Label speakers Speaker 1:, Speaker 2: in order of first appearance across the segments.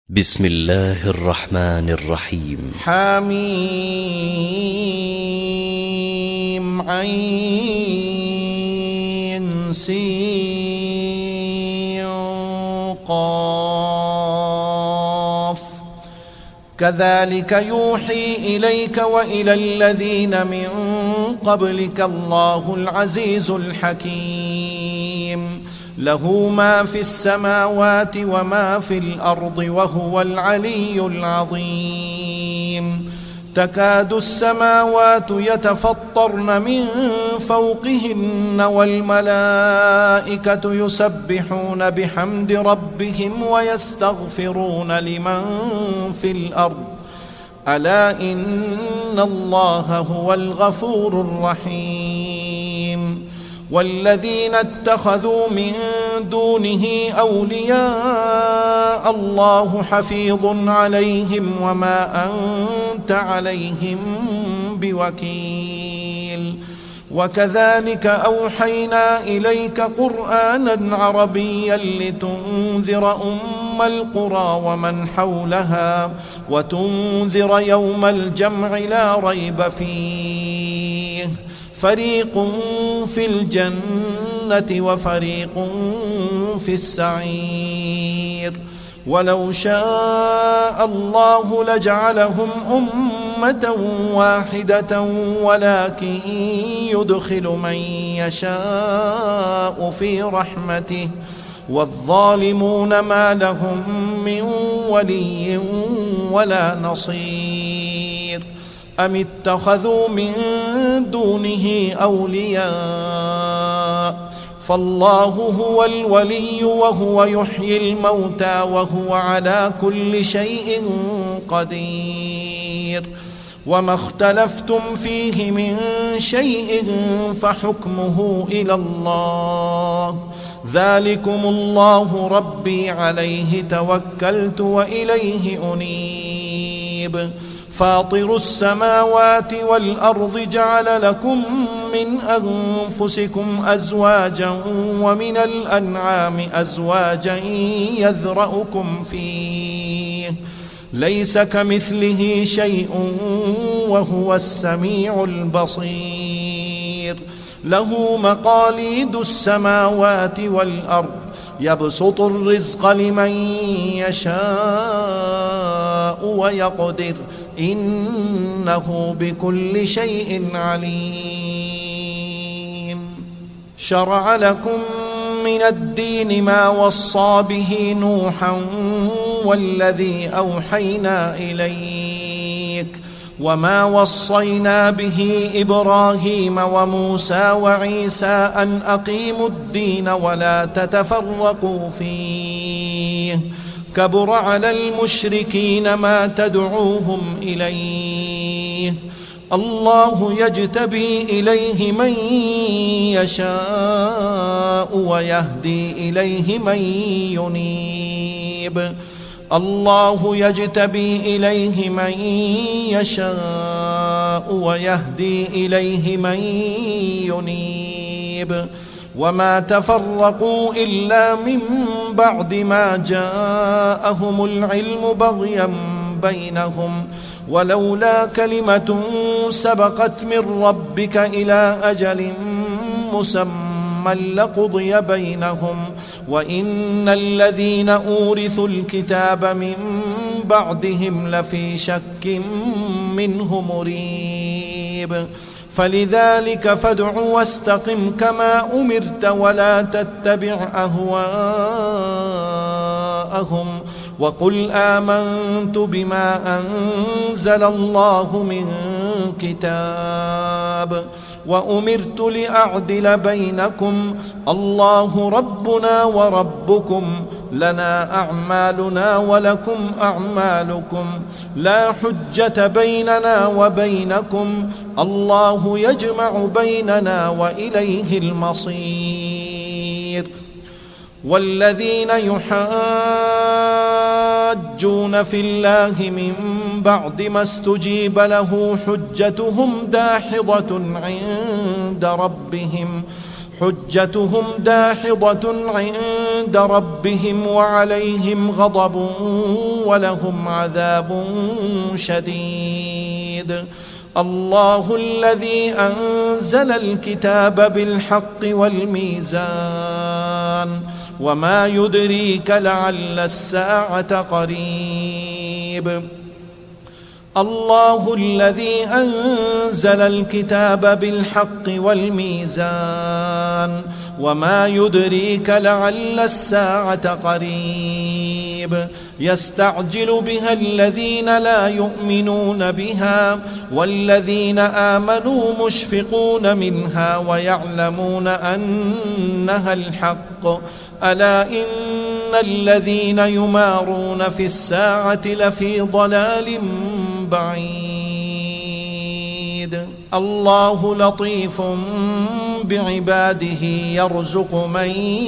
Speaker 1: بسم الله الرحمن الرحيم.
Speaker 2: حميم عين سين قاف كذلك يوحي إليك وإلى الذين من قبلك الله العزيز الحكيم له ما في السماوات وما في الأرض وهو العلي العظيم تكاد السماوات يتفطرن من فوقهن والملائكة يسبحون بحمد ربهم ويستغفرون لمن في الأرض ألا إن الله هو الغفور الرحيم والذين اتخذوا من دونه أولياء الله حفيظ عليهم وما أنت عليهم بوكيل وكذلك أوحينا إليك قرآنا عربيا لتنذر أم القرى ومن حولها وتنذر يوم الجمع لا ريب فيه فريق في الجنة وفريق في السعير ولو شاء الله لجعلهم أمة واحدة ولكن يدخل من يشاء في رحمته والظالمون ما لهم من ولي ولا نصير أم اتخذوا من دونه أولياء فالله هو الولي وهو يحيي الموتى وهو على كل شيء قدير وما اختلفتم فيه من شيء فحكمه إلى الله ذلكم الله ربي عليه توكلت وإليه أنيب فاطر السماوات والأرض جعل لكم من أنفسكم أزواجا ومن الأنعام أزواجا يذرأكم فيه ليس كمثله شيء وهو السميع البصير له مقاليد السماوات والأرض يبسط الرزق لمن يشاء ويقدر إنه بكل شيء عليم شرع لكم من الدين ما وصى به نوحا والذي أوحينا إليك وما وصينا به إبراهيم وموسى وعيسى أن أقيموا الدين ولا تتفرقوا فيه كبر على المشركين ما تدعوهم إليه الله يجتبي إليه من يشاء ويهدي إليه من ينيب الله يجتبي إليه من يشاء ويهدي إليه من ينيب وما تفرقوا إلا من بعد ما جاءهم العلم بغيا بينهم ولولا كلمة سبقت من ربك إلى أجل مسمى لقضي بينهم وإن الذين أورثوا الكتاب من بعدهم لفي شك منه مريب فلذلك فادع واستقم كما أمرت ولا تتبع أهواءهم وقل آمنت بما أنزل الله من كتاب وأمرت لأعدل بينكم الله ربنا وربكم لنا أعمالنا ولكم أعمالكم لا حجة بيننا وبينكم الله يجمع بيننا وإليه المصير والذين يحاجون في الله من بعد ما استجيب له حجتهم داحضة عند ربهم حجتهم داحضة عند ربهم وعليهم غضب ولهم عذاب شديد. الله الذي أنزل الكتاب بالحق والميزان وما يدريك لعل الساعة قريب. الله الذي أنزل الكتاب بالحق والميزان وما يدريك لعل الساعة قريب. يستعجل بها الذين لا يؤمنون بها والذين آمنوا مشفقون منها ويعلمون أنها الحق. ألا إن الذين يمارون في الساعة لفي ضلال بعيد. الله لطيف بعباده يرزق من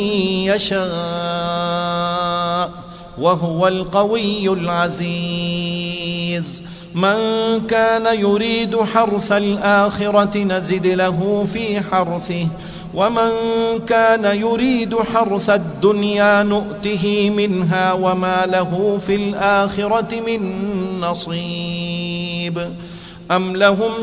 Speaker 2: يشاء وهو القوي العزيز. من كان يريد حرث الآخرة نزد له في حرثه ومن كان يريد حرث الدنيا نؤته منها وما له في الآخرة من نصيب. أم لهم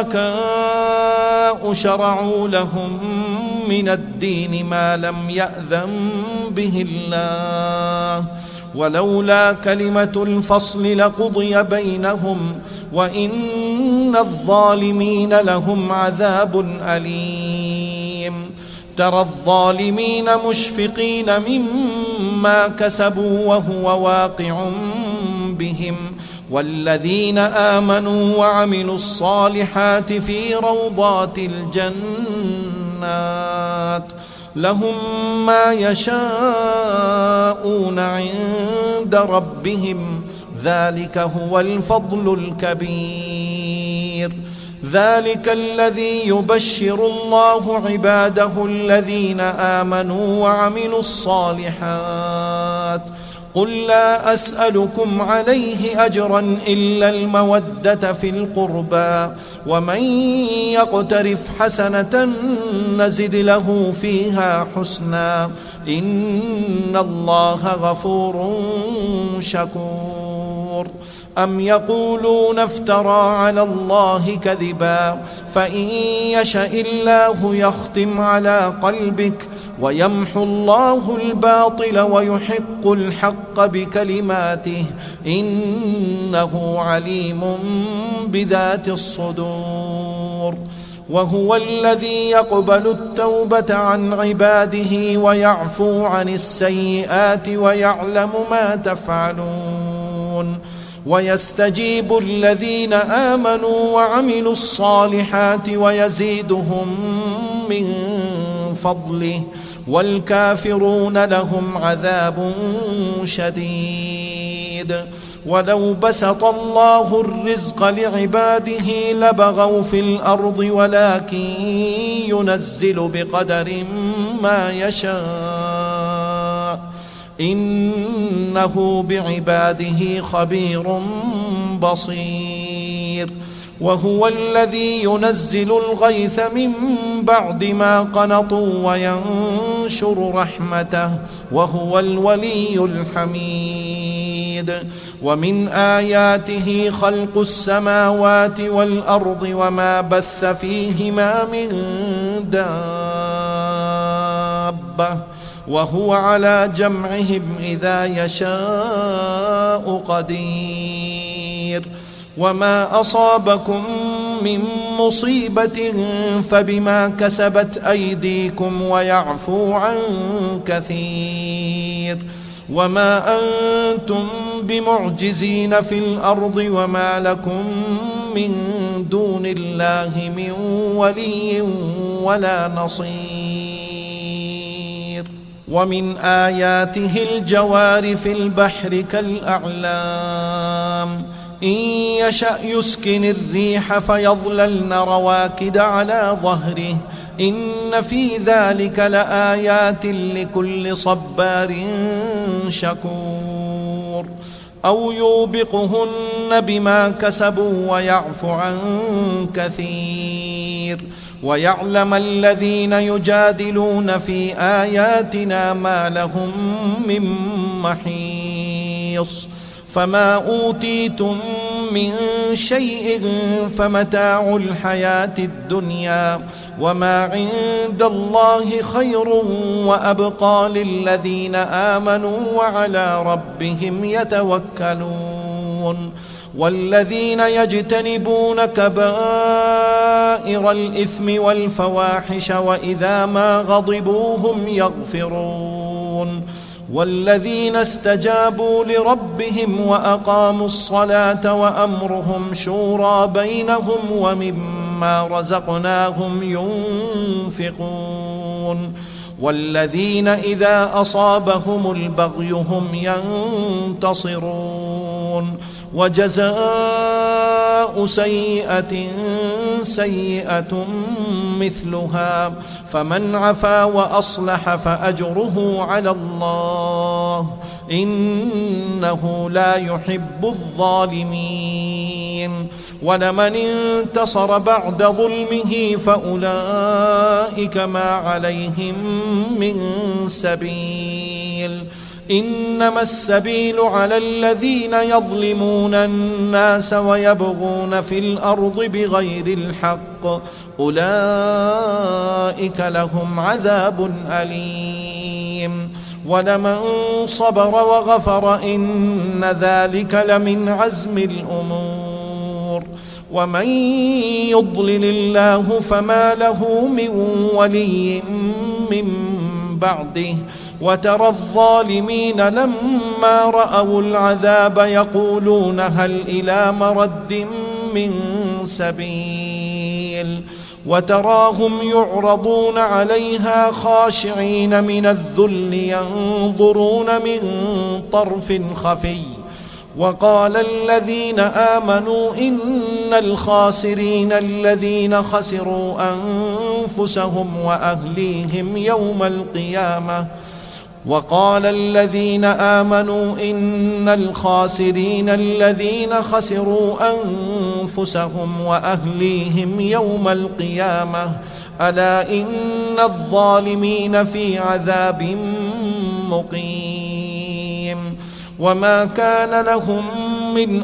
Speaker 2: شركاء شرعوا لهم من الدين ما لم يأذن به الله ولولا كلمة الفصل لقضي بينهم وإن الظالمين لهم عذاب أليم. ترى الظالمين مشفقين مما كسبوا وهو واقع بهم والذين آمنوا وعملوا الصالحات في روضات الجنات لهم ما يشاءون عند ربهم ذلك هو الفضل الكبير. ذلك الذي يبشر الله عباده الذين آمنوا وعملوا الصالحات. قل لا أسألكم عليه أجرا إلا المودة في القربى ومن يقترف حسنة نزد له فيها حسنا إن الله غفور شكور. أم يقولون افترى على الله كذبا فإن يشأ الله يختم على قلبك ويمحو الله الباطل ويحق الحق بكلماته إنه عليم بذات الصدور. وهو الذي يقبل التوبة عن عباده ويعفو عن السيئات ويعلم ما تفعلون. ويستجيب الذين آمنوا وعملوا الصالحات ويزيدهم من فضله والكافرون لهم عذاب شديد. ولو بسط الله الرزق لعباده لبغوا في الأرض ولكن ينزل بقدر ما يشاء إنه بعباده خبير بصير. وهو الذي ينزل الغيث من بعد ما قنطوا وينشر رحمته وهو الولي الحميد. ومن آياته خلق السماوات والأرض وما بث فيهما من دابة وهو على جمعهم إذا يشاء قدير. وما أصابكم من مصيبة فبما كسبت أيديكم ويعفو عن كثير. وما أنتم بمعجزين في الأرض وما لكم من دون الله من ولي ولا نصير. ومن آياته الجوار في البحر كالأعلام إن يشأ يسكن الريح فيظللن رواكد على ظهره إن في ذلك لآيات لكل صبار شكور. أو يوبقهن بما كسبوا ويعفو عن كثير. ويعلم الذين يجادلون في آياتنا ما لهم من محيص فما أوتيتم من شيء فمتاع الحياة الدنيا وما عند الله خير وأبقى للذين آمنوا وعلى ربهم يتوكلون والذين يجتنبون كبائر الإثم والفواحش وإذا ما غضبوا هم يغفرون والذين استجابوا لربهم وأقاموا الصلاة وأمرهم شورى بينهم ومما رزقناهم ينفقون والذين إذا أصابهم البغي هم ينتصرون وجزاء سيئة سيئة مثلها فمن عفا وأصلح فأجره على الله إنه لا يحب الظالمين ولمن انتصر بعد ظلمه فأولئك ما عليهم من سبيل إنما السبيل على الذين يظلمون الناس ويبغون في الأرض بغير الحق أولئك لهم عذاب أليم ولمن صبر وغفر إن ذلك لمن عزم الأمور ومن يضلل الله فما له من ولي من بعده وترى الظالمين لما رأوا العذاب يقولون هل إلى مرد من سبيل وتراهم يعرضون عليها خاشعين من الذل ينظرون من طرف خفي وقال الذين آمنوا إن الخاسرين الذين خسروا أنفسهم وأهليهم يوم القيامة وقال الذين آمنوا إن الخاسرين الذين خسروا أنفسهم وأهليهم يوم القيامة ألا إن الظالمين في عذاب مقيم وما كان لهم من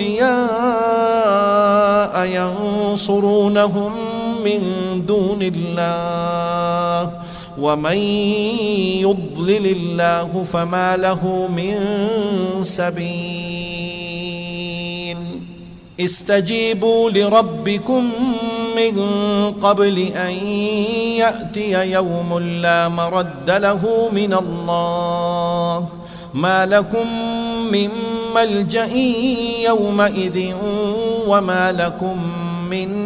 Speaker 2: أولياء ينصرونهم من دون الله ومن يضلل الله فما له من سبيل استجيبوا لربكم من قبل أن يأتي يوم لا مرد له من الله ما لكم من ملجأ يومئذ وما لكم من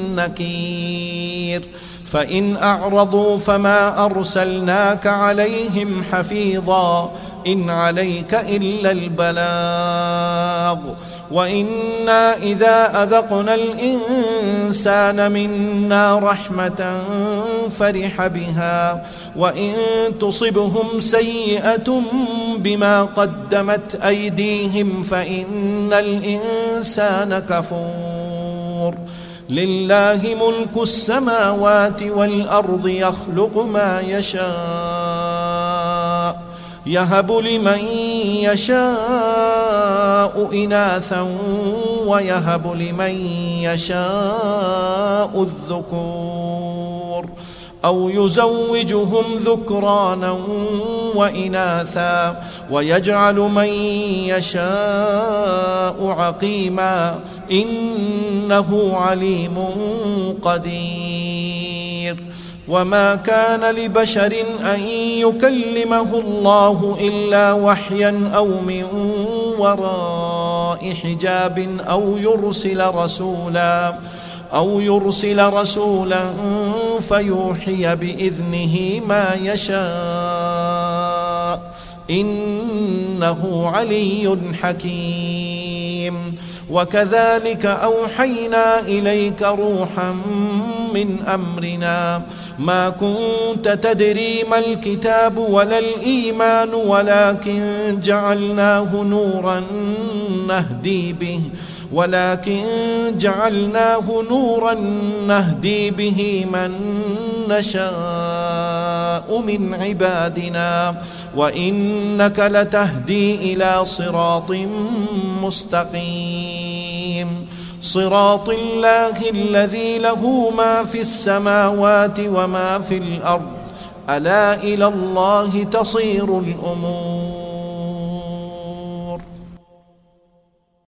Speaker 2: نكير فإن أعرضوا فما أرسلناك عليهم حفيظا إن عليك إلا البلاغ وإنا إذا أذقنا الإنسان منا رحمة فرح بها وإن تصبهم سيئة بما قدمت أيديهم فإن الإنسان كفور لله ملك السماوات والأرض يخلق ما يشاء يهب لمن يشاء إناثا ويهب لمن يشاء الذكور أو يزوجهم ذكرانا وإناثا ويجعل من يشاء عقيما إنه عليم قدير وما كان لبشر أن يكلمه الله إلا وحيا أو من وراء حجاب أو يرسل رسولا فيوحي بإذنه ما يشاء إنه علي حكيم وكذلك أوحينا إليك روحا من أمرنا ما كنت تدري ما الكتاب ولا الإيمان ولكن جعلناه نورا نهدي به من نشاء من عبادنا وإنك لتهدي إلى صراط مستقيم صراط الله الذي له ما في السماوات وما في الأرض ألا إلى الله تصير الأمور